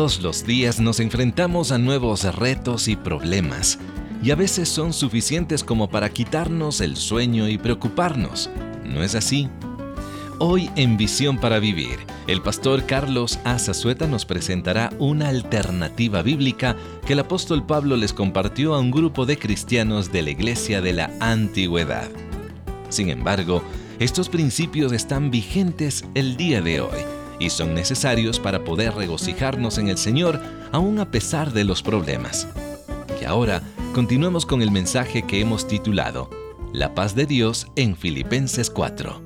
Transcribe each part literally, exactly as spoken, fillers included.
Todos los días nos enfrentamos a nuevos retos y problemas, y a veces son suficientes como para quitarnos el sueño y preocuparnos. ¿No es así? Hoy en Visión para Vivir, el pastor Carlos A. Zazueta nos presentará una alternativa bíblica que el apóstol Pablo les compartió a un grupo de cristianos de la iglesia de la antigüedad. Sin embargo, estos principios están vigentes el día de hoy y son necesarios para poder regocijarnos en el Señor aún a pesar de los problemas. Y ahora, continuemos con el mensaje que hemos titulado La paz de Dios en Filipenses cuatro.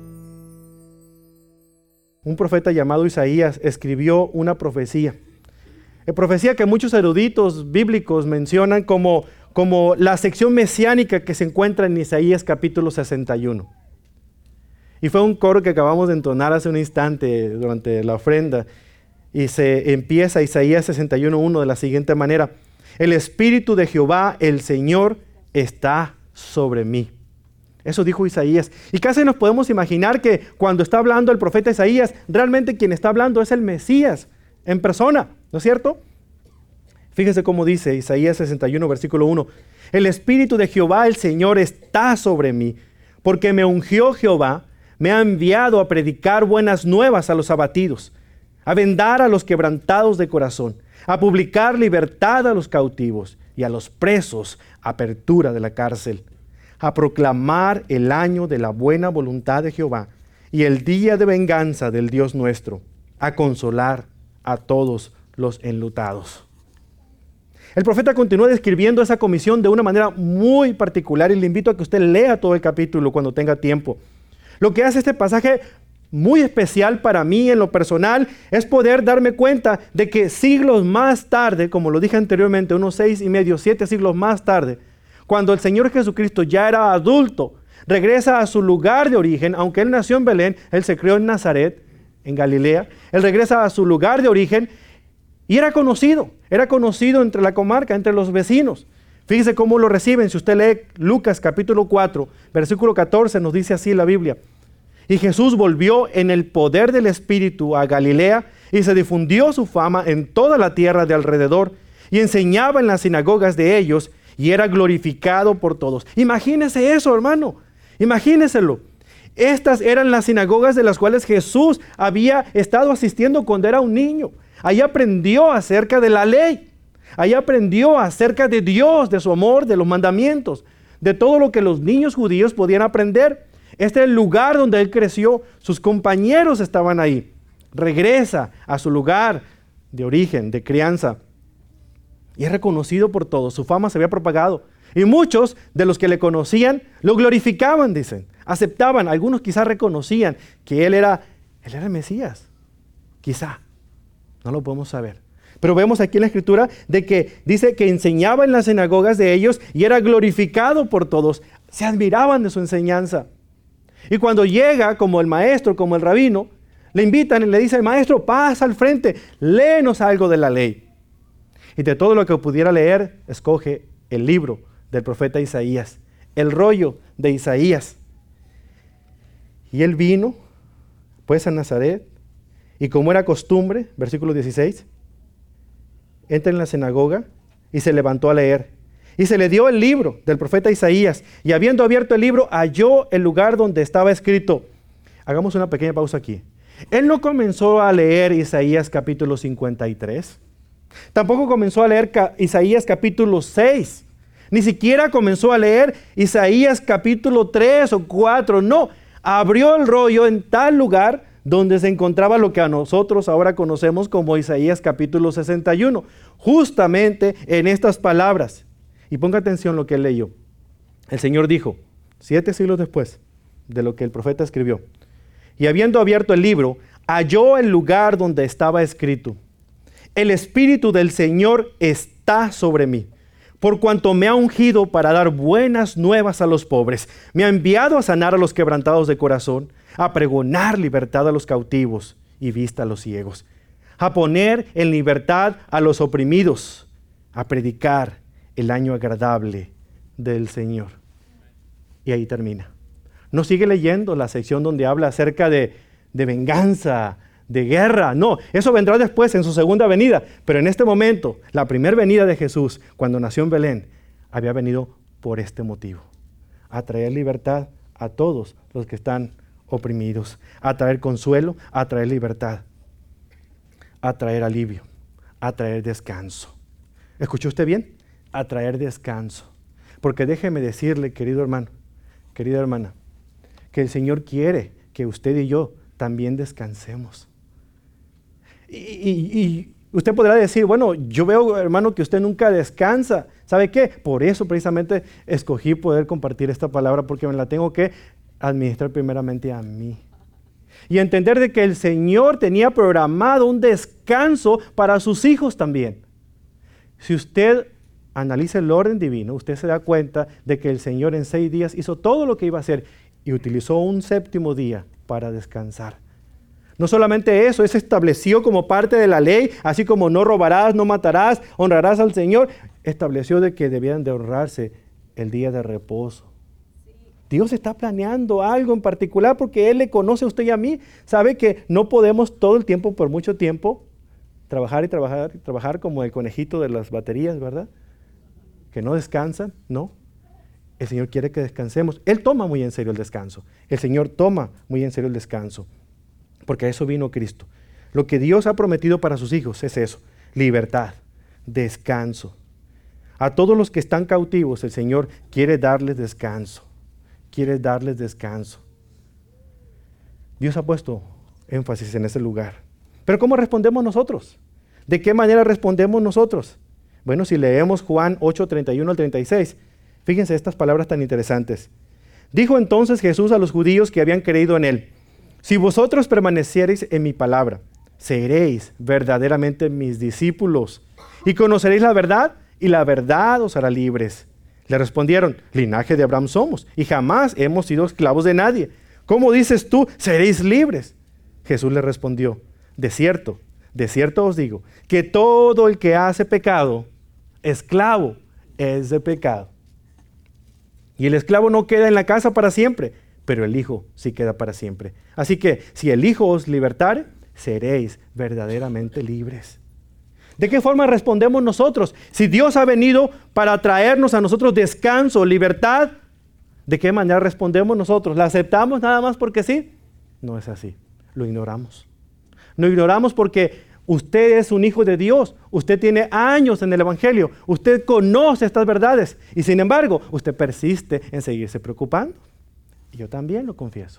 Un profeta llamado Isaías escribió una profecía. La profecía que muchos eruditos bíblicos mencionan como, como la sección mesiánica que se encuentra en Isaías capítulo sesenta y uno. Y fue un coro que acabamos de entonar hace un instante durante la ofrenda. Y se empieza Isaías sesenta y uno uno de la siguiente manera: el Espíritu de Jehová, el Señor, está sobre mí. Eso dijo Isaías. Y casi nos podemos imaginar que cuando está hablando el profeta Isaías, realmente quien está hablando es el Mesías en persona, ¿no es cierto? Fíjese cómo dice Isaías sesenta y uno, versículo uno. El Espíritu de Jehová, el Señor, está sobre mí, porque me ungió Jehová, me ha enviado a predicar buenas nuevas a los abatidos, a vendar a los quebrantados de corazón, a publicar libertad a los cautivos y a los presos apertura de la cárcel, a proclamar el año de la buena voluntad de Jehová y el día de venganza del Dios nuestro, a consolar a todos los enlutados. El profeta continúa describiendo esa comisión de una manera muy particular y le invito a que usted lea todo el capítulo cuando tenga tiempo. Lo que hace este pasaje muy especial para mí en lo personal es poder darme cuenta de que siglos más tarde, como lo dije anteriormente, unos seis y medio, siete siglos más tarde, cuando el Señor Jesucristo ya era adulto, regresa a su lugar de origen. Aunque Él nació en Belén, Él se crió en Nazaret, en Galilea. Él regresa a su lugar de origen y era conocido, era conocido entre la comarca, entre los vecinos. Fíjese cómo lo reciben. Si usted lee Lucas capítulo cuatro, versículo catorce, nos dice así la Biblia. Y Jesús volvió en el poder del Espíritu a Galilea y se difundió su fama en toda la tierra de alrededor y enseñaba en las sinagogas de ellos y era glorificado por todos. Imagínese eso, hermano. Imagíneselo. Estas eran las sinagogas de las cuales Jesús había estado asistiendo cuando era un niño. Ahí aprendió acerca de la ley. Ahí aprendió acerca de Dios, de su amor, de los mandamientos, de todo lo que los niños judíos podían aprender. Este es el lugar donde él creció. Sus compañeros estaban ahí. Regresa a su lugar de origen, de crianza. Y es reconocido por todos. Su fama se había propagado. Y muchos de los que le conocían lo glorificaban, dicen. Aceptaban. Algunos quizás reconocían que él era, él era el Mesías. Quizá. No lo podemos saber. Pero vemos aquí en la Escritura de que dice que enseñaba en las sinagogas de ellos y era glorificado por todos. Se admiraban de su enseñanza. Y cuando llega como el maestro, como el rabino, le invitan y le dicen: maestro, pasa al frente, léenos algo de la ley. Y de todo lo que pudiera leer, escoge el libro del profeta Isaías, el rollo de Isaías. Y él vino, pues, a Nazaret, y como era costumbre, versículo dieciséis, entra en la sinagoga y se levantó a leer. Y se le dio el libro del profeta Isaías, y habiendo abierto el libro, halló el lugar donde estaba escrito. Hagamos una pequeña pausa aquí. Él no comenzó a leer Isaías capítulo cincuenta y tres. Tampoco comenzó a leer ca- Isaías capítulo seis. Ni siquiera comenzó a leer Isaías capítulo tres o cuatro. No, abrió el rollo en tal lugar donde se encontraba lo que a nosotros ahora conocemos como Isaías capítulo sesenta y uno. Justamente en estas palabras. Y ponga atención lo que él leyó. El Señor dijo, siete siglos después de lo que el profeta escribió: y habiendo abierto el libro, halló el lugar donde estaba escrito: el Espíritu del Señor está sobre mí, por cuanto me ha ungido para dar buenas nuevas a los pobres. Me ha enviado a sanar a los quebrantados de corazón, a pregonar libertad a los cautivos y vista a los ciegos, a poner en libertad a los oprimidos, a predicar el año agradable del Señor. Y ahí termina. No sigue leyendo la sección donde habla acerca de, de venganza, de guerra. No, eso vendrá después en su segunda venida. Pero en este momento, la primera venida de Jesús, cuando nació en Belén, había venido por este motivo. A traer libertad a todos los que están oprimidos. A traer consuelo, a traer libertad. A traer alivio, a traer descanso. ¿Escuchó usted bien? A traer descanso. Porque déjeme decirle, querido hermano, querida hermana, que el Señor quiere que usted y yo también descansemos. Y, y, y usted podrá decir, bueno, yo veo, hermano, que usted nunca descansa. ¿Sabe qué? Por eso precisamente escogí poder compartir esta palabra, porque me la tengo que administrar primeramente a mí. Y entender de que el Señor tenía programado un descanso para sus hijos también. Si usted analiza el orden divino, usted se da cuenta de que el Señor en seis días hizo todo lo que iba a hacer y utilizó un séptimo día para descansar. No solamente eso, se estableció como parte de la ley, así como no robarás, no matarás, honrarás al Señor, estableció de que debían de honrarse el día de reposo. Dios está planeando algo en particular porque Él le conoce a usted y a mí. Sabe que no podemos todo el tiempo, por mucho tiempo, trabajar y trabajar y trabajar como el conejito de las baterías, ¿verdad? Que no descansan, no. El Señor quiere que descansemos. Él toma muy en serio el descanso. El Señor toma muy en serio el descanso. Porque a eso vino Cristo. Lo que Dios ha prometido para sus hijos es eso. Libertad, descanso. A todos los que están cautivos, el Señor quiere darles descanso. Quiere darles descanso. Dios ha puesto énfasis en ese lugar. Pero ¿cómo respondemos nosotros? ¿De qué manera respondemos nosotros? Bueno, si leemos Juan ocho, treinta y uno al treinta y seis, fíjense estas palabras tan interesantes. Dijo entonces Jesús a los judíos que habían creído en Él: si vosotros permaneciereis en mi palabra, seréis verdaderamente mis discípulos y conoceréis la verdad, y la verdad os hará libres. Le respondieron: linaje de Abraham somos, y jamás hemos sido esclavos de nadie. ¿Cómo dices tú, seréis libres? Jesús le respondió: de cierto, de cierto os digo, que todo el que hace pecado, esclavo es de pecado. Y el esclavo no queda en la casa para siempre, pero el Hijo sí queda para siempre. Así que, si el Hijo os libertare, seréis verdaderamente libres. ¿De qué forma respondemos nosotros? Si Dios ha venido para traernos a nosotros descanso, libertad, ¿de qué manera respondemos nosotros? ¿La aceptamos nada más porque sí? No es así. Lo ignoramos. Lo ignoramos porque usted es un hijo de Dios. Usted tiene años en el Evangelio. Usted conoce estas verdades. Y sin embargo, usted persiste en seguirse preocupando. Y yo también lo confieso.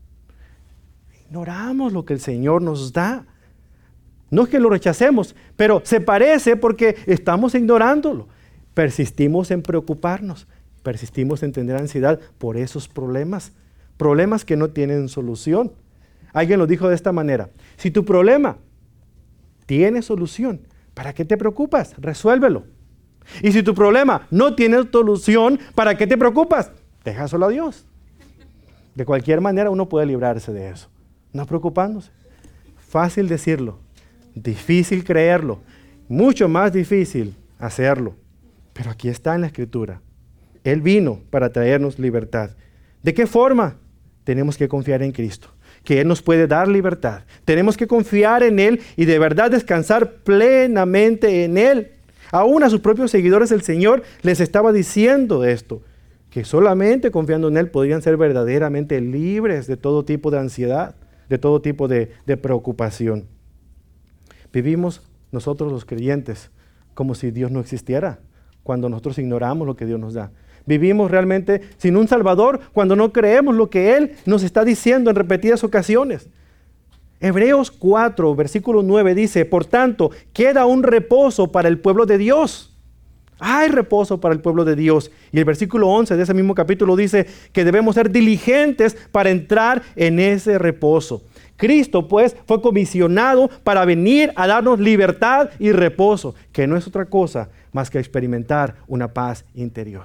Ignoramos lo que el Señor nos da. No es que lo rechacemos, pero se parece porque estamos ignorándolo. Persistimos en preocuparnos, persistimos en tener ansiedad por esos problemas, problemas que no tienen solución. Alguien lo dijo de esta manera: si tu problema tiene solución, ¿para qué te preocupas? Resuélvelo. Y si tu problema no tiene solución, ¿para qué te preocupas? Déjaselo a Dios. De cualquier manera uno puede librarse de eso, no preocupándose. Fácil decirlo. Difícil creerlo, mucho más difícil hacerlo. Pero aquí está en la Escritura. Él vino para traernos libertad. ¿De qué forma? Tenemos que confiar en Cristo, que Él nos puede dar libertad. Tenemos que confiar en Él y de verdad descansar plenamente en Él. Aún a sus propios seguidores el Señor les estaba diciendo esto, que solamente confiando en Él podrían ser verdaderamente libres de todo tipo de ansiedad, de todo tipo de, de preocupación. Vivimos nosotros los creyentes como si Dios no existiera, cuando nosotros ignoramos lo que Dios nos da. Vivimos realmente sin un Salvador cuando no creemos lo que Él nos está diciendo en repetidas ocasiones. Hebreos cuatro, versículo nueve dice: por tanto, queda un reposo para el pueblo de Dios. Hay reposo para el pueblo de Dios. Y el versículo once de ese mismo capítulo dice que debemos ser diligentes para entrar en ese reposo. Cristo, pues, fue comisionado para venir a darnos libertad y reposo, que no es otra cosa más que experimentar una paz interior.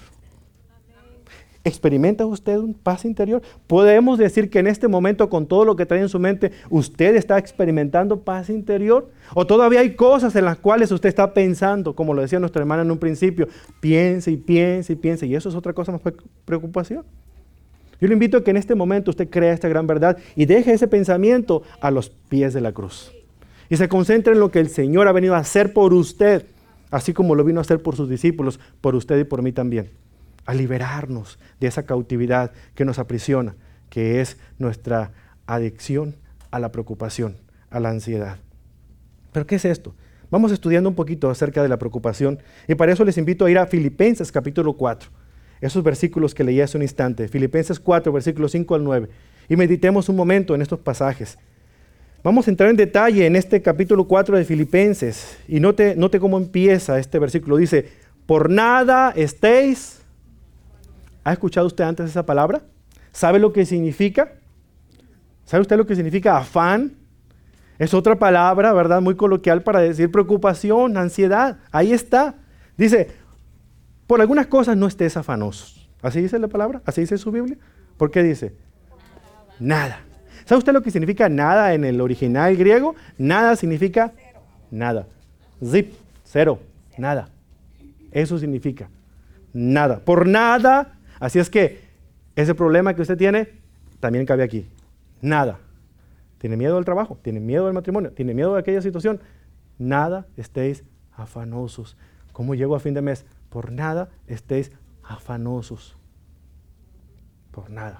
¿Experimenta usted una paz interior? ¿Podemos decir que en este momento, con todo lo que trae en su mente, usted está experimentando paz interior? ¿O todavía hay cosas en las cuales usted está pensando, como lo decía nuestra hermana en un principio, piense y piense y piense, y eso es otra cosa más que preocupación? Yo le invito a que en este momento usted crea esta gran verdad y deje ese pensamiento a los pies de la cruz. Y se concentre en lo que el Señor ha venido a hacer por usted, así como lo vino a hacer por sus discípulos, por usted y por mí también. A liberarnos de esa cautividad que nos aprisiona, que es nuestra adicción a la preocupación, a la ansiedad. ¿Pero qué es esto? Vamos estudiando un poquito acerca de la preocupación y para eso les invito a ir a Filipenses capítulo cuatro. Esos versículos que leí hace un instante, Filipenses cuatro, versículos cinco al nueve. Y meditemos un momento en estos pasajes. Vamos a entrar en detalle en este capítulo cuatro de Filipenses. Y note, note cómo empieza este versículo. Dice, por nada estéis. ¿Ha escuchado usted antes esa palabra? ¿Sabe lo que significa? ¿Sabe usted lo que significa afán? Es otra palabra, ¿verdad? Muy coloquial para decir preocupación, ansiedad. Ahí está. Dice, por algunas cosas no estés afanosos. ¿Así dice la palabra? ¿Así dice su Biblia? ¿Por qué dice? Nada. ¿Sabe usted lo que significa nada en el original griego? Nada significa nada. Zip, cero, nada. Eso significa nada. Por nada. Así es que ese problema que usted tiene también cabe aquí. Nada. ¿Tiene miedo al trabajo? ¿Tiene miedo al matrimonio? ¿Tiene miedo de aquella situación? Nada estéis afanosos. ¿Cómo llego a fin de mes? Por nada estéis afanosos. Por nada.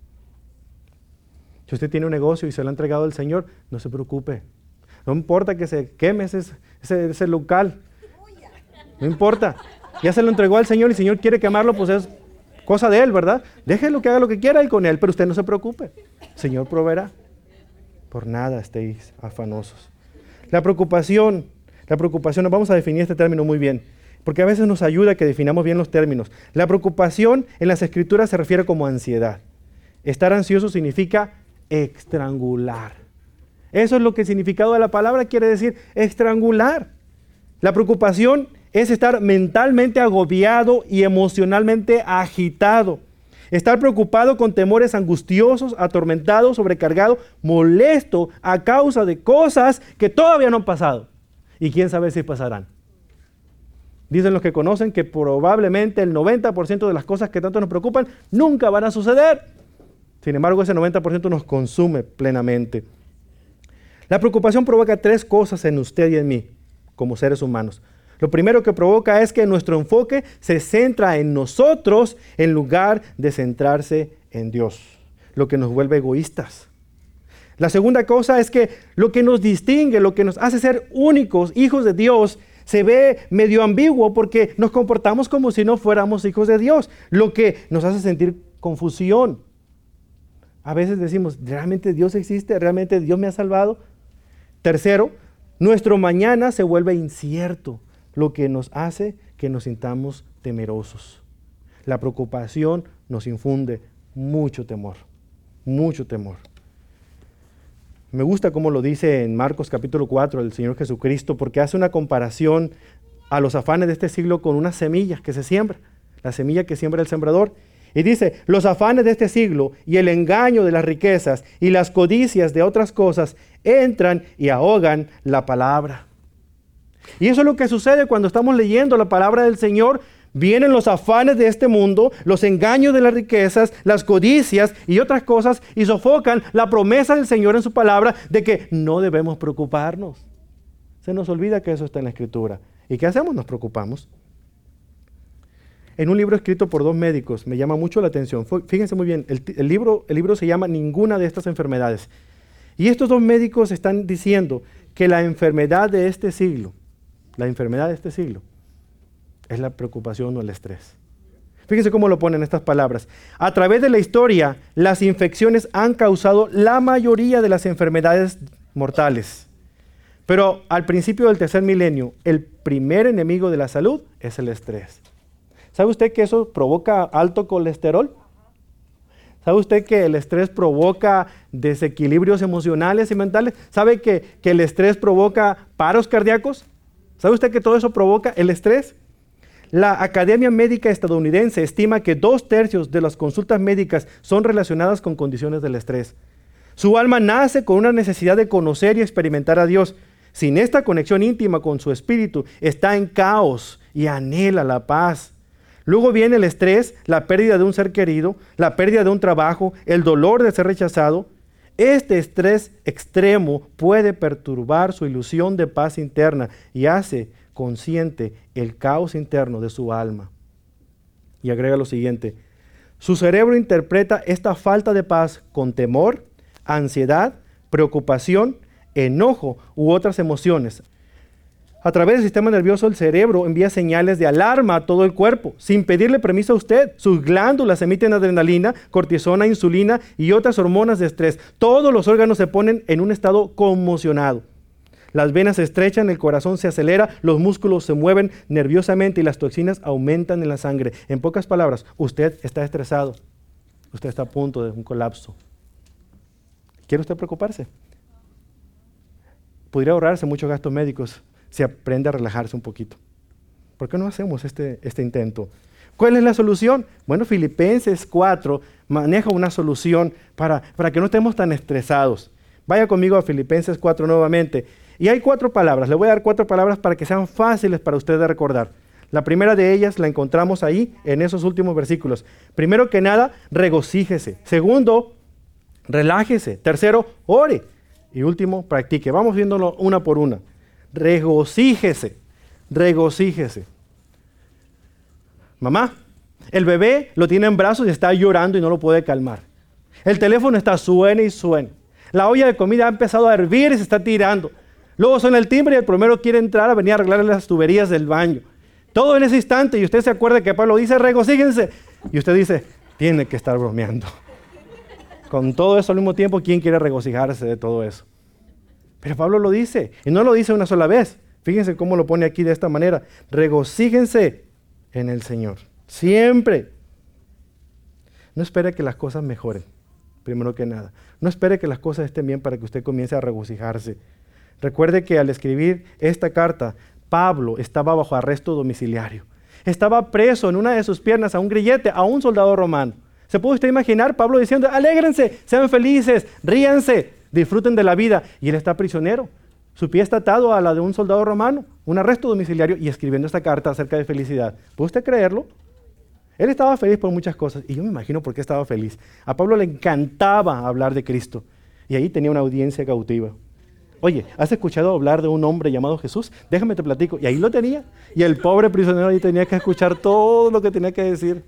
Si usted tiene un negocio y se lo ha entregado al Señor, no se preocupe. No importa que se queme ese, ese, ese local. No importa. Ya se lo entregó al Señor y el Señor quiere quemarlo, pues es cosa de Él, ¿verdad? Déjelo que haga lo que quiera y con Él, pero usted no se preocupe. El Señor proveerá. Por nada estéis afanosos. La preocupación, la preocupación, vamos a definir este término muy bien, porque a veces nos ayuda a que definamos bien los términos. La preocupación en las Escrituras se refiere como ansiedad. Estar ansioso significa estrangular. Eso es lo que el significado de la palabra quiere decir, estrangular. La preocupación es estar mentalmente agobiado y emocionalmente agitado. Estar preocupado con temores angustiosos, atormentado, sobrecargado, molesto a causa de cosas que todavía no han pasado. Y quién sabe si pasarán. Dicen los que conocen que probablemente el noventa por ciento de las cosas que tanto nos preocupan nunca van a suceder. Sin embargo, ese noventa por ciento nos consume plenamente. La preocupación provoca tres cosas en usted y en mí, como seres humanos. Lo primero que provoca es que nuestro enfoque se centra en nosotros en lugar de centrarse en Dios, lo que nos vuelve egoístas. La segunda cosa es que lo que nos distingue, lo que nos hace ser únicos, hijos de Dios, se ve medio ambiguo porque nos comportamos como si no fuéramos hijos de Dios, lo que nos hace sentir confusión. A veces decimos, ¿realmente Dios existe? ¿Realmente Dios me ha salvado? Tercero, nuestro mañana se vuelve incierto, lo que nos hace que nos sintamos temerosos. La preocupación nos infunde mucho temor, mucho temor. Me gusta cómo lo dice en Marcos capítulo cuatro el Señor Jesucristo, porque hace una comparación a los afanes de este siglo con una semilla que se siembra, la semilla que siembra el sembrador. Y dice, los afanes de este siglo y el engaño de las riquezas y las codicias de otras cosas entran y ahogan la palabra. Y eso es lo que sucede cuando estamos leyendo la palabra del Señor. Vienen los afanes de este mundo, los engaños de las riquezas, las codicias y otras cosas y sofocan la promesa del Señor en su palabra de que no debemos preocuparnos. Se nos olvida que eso está en la Escritura. ¿Y qué hacemos? Nos preocupamos. En un libro escrito por dos médicos, me llama mucho la atención. Fíjense muy bien, el, el, libro, el libro se llama Ninguna de estas enfermedades. Y estos dos médicos están diciendo que la enfermedad de este siglo, la enfermedad de este siglo, es la preocupación o el estrés. Fíjense cómo lo ponen estas palabras. A través de la historia, las infecciones han causado la mayoría de las enfermedades mortales. Pero al principio del tercer milenio, el primer enemigo de la salud es el estrés. ¿Sabe usted que eso provoca alto colesterol? ¿Sabe usted que el estrés provoca desequilibrios emocionales y mentales? ¿Sabe que, que el estrés provoca paros cardíacos? ¿Sabe usted que todo eso provoca el estrés? La Academia Médica Estadounidense estima que dos tercios de las consultas médicas son relacionadas con condiciones del estrés. Su alma nace con una necesidad de conocer y experimentar a Dios. Sin esta conexión íntima con su espíritu, está en caos y anhela la paz. Luego viene el estrés, la pérdida de un ser querido, la pérdida de un trabajo, el dolor de ser rechazado. Este estrés extremo puede perturbar su ilusión de paz interna y hace consciente el caos interno de su alma. Y agrega lo siguiente: su cerebro interpreta esta falta de paz con temor, ansiedad, preocupación, enojo u otras emociones. A través del sistema nervioso, el cerebro envía señales de alarma a todo el cuerpo, sin pedirle permiso a usted. Sus glándulas emiten adrenalina, cortisona, insulina y otras hormonas de estrés. Todos los órganos se ponen en un estado conmocionado. Las venas se estrechan, el corazón se acelera, los músculos se mueven nerviosamente y las toxinas aumentan en la sangre. En pocas palabras, usted está estresado. Usted está a punto de un colapso. ¿Quiere usted preocuparse? Podría ahorrarse muchos gastos médicos si aprende a relajarse un poquito. ¿Por qué no hacemos este, este intento? ¿Cuál es la solución? Bueno, Filipenses cuatro maneja una solución para, para que no estemos tan estresados. Vaya conmigo a Filipenses cuatro nuevamente. Y hay cuatro palabras. Le voy a dar cuatro palabras para que sean fáciles para usted de recordar. La primera de ellas la encontramos ahí en esos últimos versículos. Primero que nada, regocíjese. Segundo, relájese. Tercero, ore. Y último, practique. Vamos viéndolo una por una. Regocíjese, regocíjese. Mamá, el bebé lo tiene en brazos y está llorando y no lo puede calmar. El teléfono está suena y suena. La olla de comida ha empezado a hervir y se está tirando. Luego suena el timbre y el plomero quiere entrar a venir a arreglar las tuberías del baño. Todo en ese instante, y usted se acuerda que Pablo dice, regocíjense. Y usted dice, tiene que estar bromeando. Con todo eso al mismo tiempo, ¿quién quiere regocijarse de todo eso? Pero Pablo lo dice, y no lo dice una sola vez. Fíjense cómo lo pone aquí de esta manera. Regocíjense en el Señor, siempre. No espere que las cosas mejoren, primero que nada. No espere que las cosas estén bien para que usted comience a regocijarse. Recuerde que al escribir esta carta, Pablo estaba bajo arresto domiciliario. Estaba preso en una de sus piernas a un grillete, a un soldado romano. ¿Se puede usted imaginar Pablo diciendo, alégrense, sean felices, ríanse, disfruten de la vida? Y él está prisionero. Su pie está atado a la de un soldado romano, un arresto domiciliario, y escribiendo esta carta acerca de felicidad. ¿Puede usted creerlo? Él estaba feliz por muchas cosas, y yo me imagino por qué estaba feliz. A Pablo le encantaba hablar de Cristo, y ahí tenía una audiencia cautiva. Oye, ¿has escuchado hablar de un hombre llamado Jesús? Déjame te platico. Y ahí lo tenía, y el pobre prisionero ahí tenía que escuchar todo lo que tenía que decir.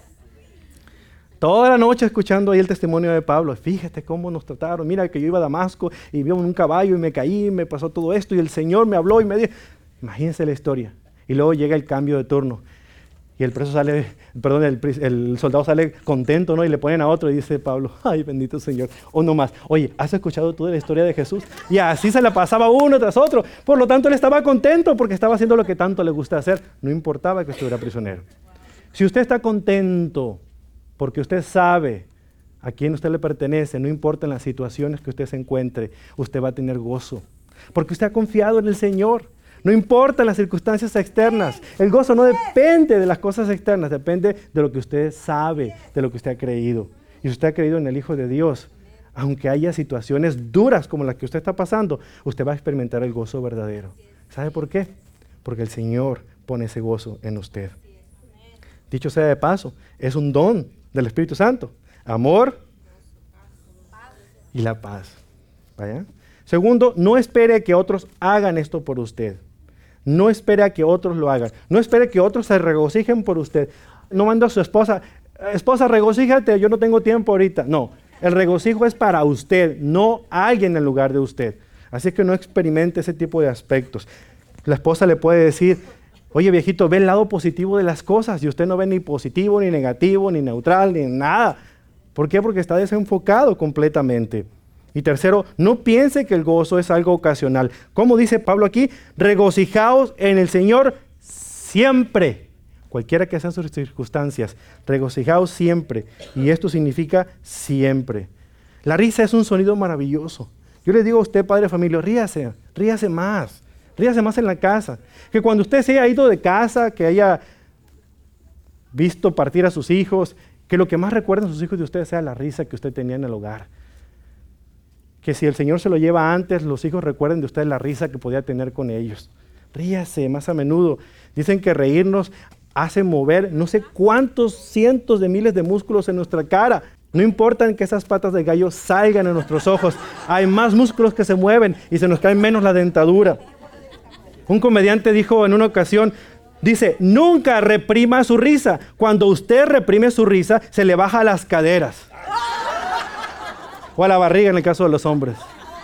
Toda la noche escuchando ahí el testimonio de Pablo. Fíjate cómo nos trataron. Mira que yo iba a Damasco y vi un caballo y me caí, me pasó todo esto y el Señor me habló y me dijo. Imagínense la historia. Y luego llega el cambio de turno. Y el preso sale, perdón, el, el soldado sale contento, ¿no? Y le ponen a otro y dice Pablo, ay, bendito Señor. O no más. Oye, ¿has escuchado tú de la historia de Jesús? Y así se la pasaba uno tras otro. Por lo tanto, él estaba contento porque estaba haciendo lo que tanto le gusta hacer. No importaba que estuviera prisionero. Si usted está contento porque usted sabe a quién usted le pertenece, no importa en las situaciones que usted se encuentre, usted va a tener gozo. Porque usted ha confiado en el Señor. No importa las circunstancias externas. El gozo no depende de las cosas externas, depende de lo que usted sabe, de lo que usted ha creído. Y si usted ha creído en el Hijo de Dios, aunque haya situaciones duras como las que usted está pasando, usted va a experimentar el gozo verdadero. ¿Sabe por qué? Porque el Señor pone ese gozo en usted. Dicho sea de paso, es un don del Espíritu Santo. Amor y la paz. ¿Vaya? Segundo, no espere que otros hagan esto por usted. No espere a que otros lo hagan. No espere que otros se regocijen por usted. No manda a su esposa, esposa, regocíjate, yo no tengo tiempo ahorita. No, el regocijo es para usted, no alguien en lugar de usted. Así que no experimente ese tipo de aspectos. La esposa le puede decir, oye viejito, ve el lado positivo de las cosas, y usted no ve ni positivo, ni negativo, ni neutral, ni nada. ¿Por qué? Porque está desenfocado completamente. Y tercero, no piense que el gozo es algo ocasional. Como dice Pablo aquí, regocijaos en el Señor siempre. Cualquiera que sean sus circunstancias, regocijaos siempre. Y esto significa siempre. La risa es un sonido maravilloso. Yo le digo a usted, padre de familia, ríase, ríase más. Ríase más en la casa. Que cuando usted se haya ido de casa, que haya visto partir a sus hijos, que lo que más recuerden sus hijos de usted sea la risa que usted tenía en el hogar. Que si el Señor se lo lleva antes, los hijos recuerden de usted la risa que podía tener con ellos. Ríase más a menudo. Dicen que reírnos hace mover no sé cuántos cientos de miles de músculos en nuestra cara. No importa que esas patas de gallo salgan en nuestros ojos. Hay más músculos que se mueven y se nos cae menos la dentadura. Un comediante dijo en una ocasión, dice, nunca reprima su risa. Cuando usted reprime su risa, se le baja a las caderas. O a la barriga en el caso de los hombres.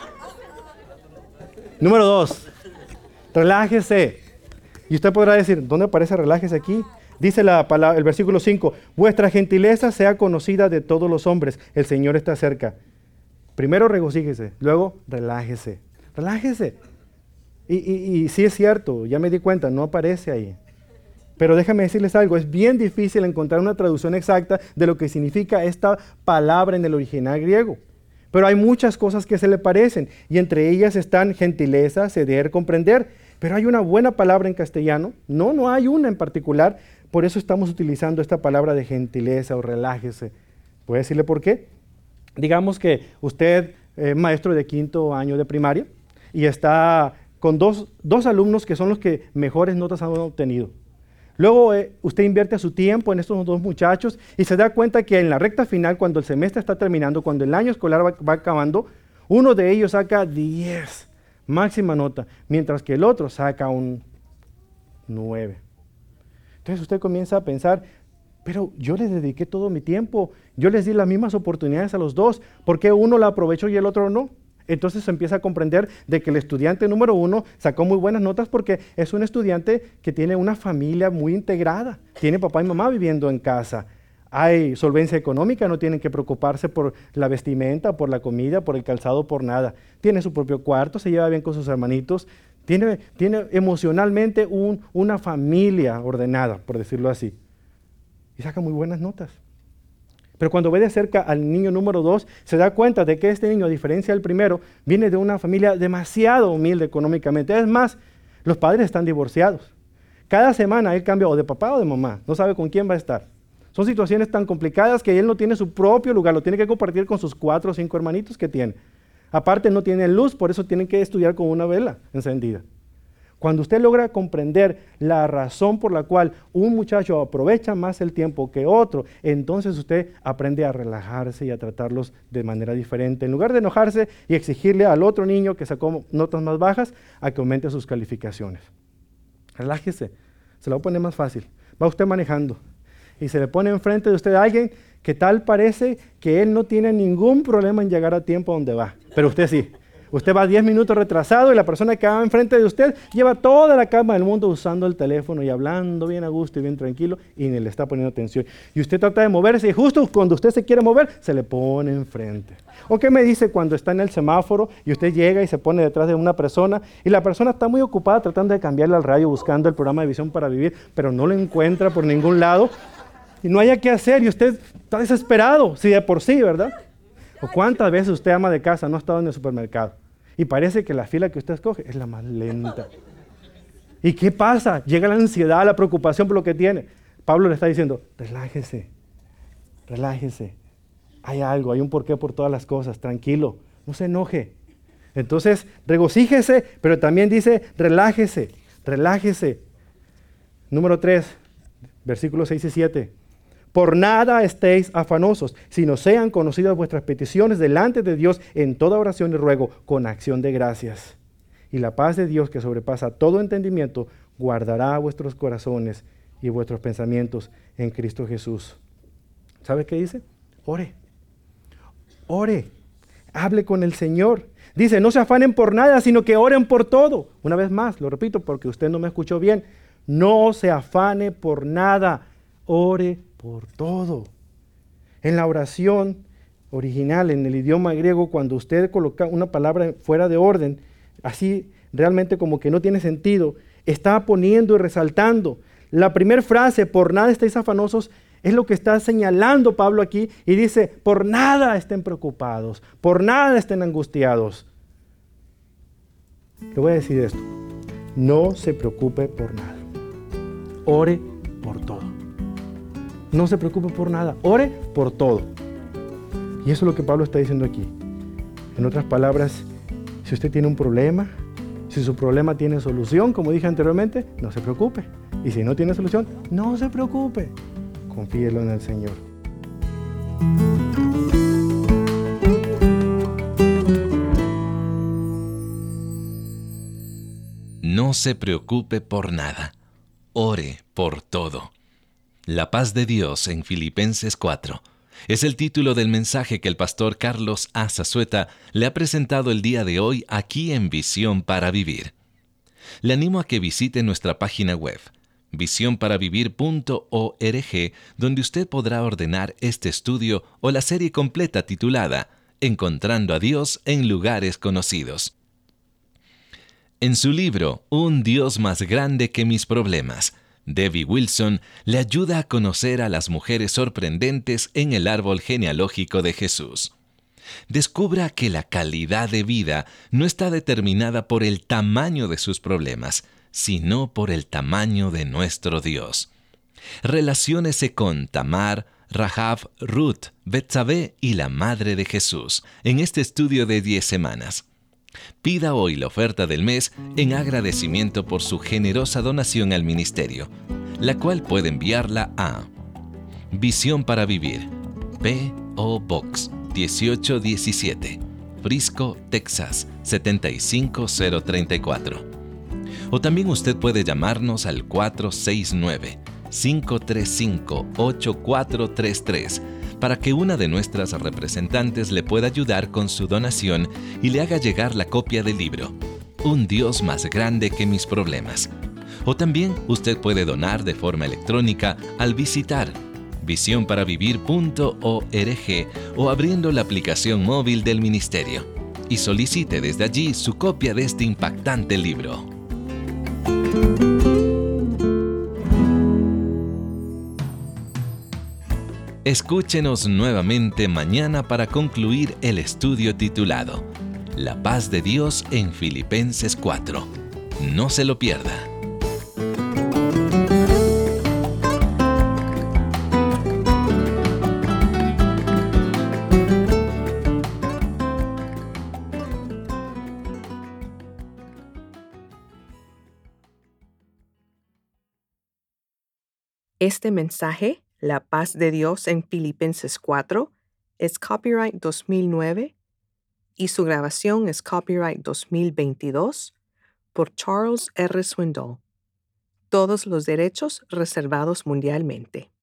Número dos, relájese. Y usted podrá decir, ¿dónde aparece relájese aquí? Dice la palabra, el versículo cinco, vuestra gentileza sea conocida de todos los hombres, el Señor está cerca. Primero regocíjese, luego relájese, relájese. Y, y, y sí es cierto, ya me di cuenta, no aparece ahí. Pero déjame decirles algo, es bien difícil encontrar una traducción exacta de lo que significa esta palabra en el original griego. Pero hay muchas cosas que se le parecen, y entre ellas están gentileza, ceder, comprender. Pero hay una buena palabra en castellano, no, no hay una en particular, por eso estamos utilizando esta palabra de gentileza o relájese. ¿Puede decirle por qué? Digamos que usted es maestro de quinto año de primaria y está con dos, dos alumnos que son los que mejores notas han obtenido. Luego eh, usted invierte su tiempo en estos dos muchachos y se da cuenta que en la recta final, cuando el semestre está terminando, cuando el año escolar va, va acabando, uno de ellos saca diez, máxima nota, mientras que el otro saca un nueve. Entonces usted comienza a pensar, pero yo les dediqué todo mi tiempo, yo les di las mismas oportunidades a los dos, ¿por qué uno la aprovechó y el otro no? Entonces se empieza a comprender de que el estudiante número uno sacó muy buenas notas porque es un estudiante que tiene una familia muy integrada, tiene papá y mamá viviendo en casa, hay solvencia económica, no tienen que preocuparse por la vestimenta, por la comida, por el calzado, por nada, tiene su propio cuarto, se lleva bien con sus hermanitos, tiene, tiene emocionalmente un, una familia ordenada, por decirlo así, y saca muy buenas notas. Pero cuando ve de cerca al niño número dos, se da cuenta de que este niño, a diferencia del primero, viene de una familia demasiado humilde económicamente. Es más, los padres están divorciados. Cada semana él cambia o de papá o de mamá, no sabe con quién va a estar. Son situaciones tan complicadas que él no tiene su propio lugar, lo tiene que compartir con sus cuatro o cinco hermanitos que tiene. Aparte no tienen luz, por eso tienen que estudiar con una vela encendida. Cuando usted logra comprender la razón por la cual un muchacho aprovecha más el tiempo que otro, entonces usted aprende a relajarse y a tratarlos de manera diferente. En lugar de enojarse y exigirle al otro niño que sacó notas más bajas, a que aumente sus calificaciones. Relájese, se lo voy a poner más fácil. Va usted manejando y se le pone enfrente de usted a alguien que tal parece que él no tiene ningún problema en llegar a tiempo a donde va, pero usted sí. Usted va diez minutos retrasado y la persona que va enfrente de usted lleva toda la calma del mundo usando el teléfono y hablando bien a gusto y bien tranquilo y ni le está poniendo atención. Y usted trata de moverse y justo cuando usted se quiere mover, se le pone enfrente. ¿O qué me dice cuando está en el semáforo y usted llega y se pone detrás de una persona y la persona está muy ocupada tratando de cambiarle al radio buscando el programa de Visión para Vivir, pero no lo encuentra por ningún lado y no haya qué hacer y usted está desesperado, si de por sí, ¿verdad? ¿O cuántas veces usted, ama de casa, no ha estado en el supermercado y parece que la fila que usted escoge es la más lenta? ¿Y qué pasa? Llega la ansiedad, la preocupación por lo que tiene. Pablo le está diciendo, relájese, relájese. Hay algo, hay un porqué por todas las cosas, tranquilo, no se enoje. Entonces, regocíjese, pero también dice, relájese, relájese. Número tres, versículos seis y siete. Por nada estéis afanosos, sino sean conocidas vuestras peticiones delante de Dios en toda oración y ruego, con acción de gracias. Y la paz de Dios, que sobrepasa todo entendimiento, guardará vuestros corazones y vuestros pensamientos en Cristo Jesús. ¿Sabe qué dice? Ore, ore, hable con el Señor. Dice, no se afanen por nada, sino que oren por todo. Una vez más, lo repito porque usted no me escuchó bien. No se afane por nada, ore por todo. En la oración original, en el idioma griego, cuando usted coloca una palabra fuera de orden, así realmente como que no tiene sentido, está poniendo y resaltando. La primera frase, por nada estéis afanosos, es lo que está señalando Pablo aquí y dice, por nada estén preocupados, por nada estén angustiados. Le voy a decir esto, no se preocupe por nada, ore por todo. No se preocupe por nada, ore por todo. Y eso es lo que Pablo está diciendo aquí. En otras palabras, si usted tiene un problema, si su problema tiene solución, como dije anteriormente, no se preocupe. Y si no tiene solución, no se preocupe. Confíelo en el Señor. No se preocupe por nada. Ore por todo. La paz de Dios en Filipenses cuatro. Es el título del mensaje que el pastor Carlos A. Zazueta le ha presentado el día de hoy aquí en Visión para Vivir. Le animo a que visite nuestra página web, visión para vivir punto org, donde usted podrá ordenar este estudio o la serie completa titulada Encontrando a Dios en lugares conocidos. En su libro, Un Dios más grande que mis problemas, Debbie Wilson le ayuda a conocer a las mujeres sorprendentes en el árbol genealógico de Jesús. Descubra que la calidad de vida no está determinada por el tamaño de sus problemas, sino por el tamaño de nuestro Dios. Relaciónese con Tamar, Rahab, Ruth, Betsabé y la madre de Jesús en este estudio de diez semanas. Pida hoy la oferta del mes en agradecimiento por su generosa donación al ministerio, la cual puede enviarla a Visión para Vivir, P O Box dieciocho diecisiete, Frisco, Texas setenta y cinco cero treinta y cuatro. O también usted puede llamarnos al cuatro seis nueve, cinco tres cinco, ocho cuatro tres tres para que una de nuestras representantes le pueda ayudar con su donación y le haga llegar la copia del libro, Un Dios más grande que mis problemas. O también usted puede donar de forma electrónica al visitar visión para vivir punto org o abriendo la aplicación móvil del ministerio. Y solicite desde allí su copia de este impactante libro. Escúchenos nuevamente mañana para concluir el estudio titulado La paz de Dios en Filipenses cuatro. No se lo pierda. Este mensaje, La paz de Dios en Filipenses cuatro, es copyright dos mil nueve y su grabación es copyright dos mil veintidós por Charles R. Swindoll. Todos los derechos reservados mundialmente.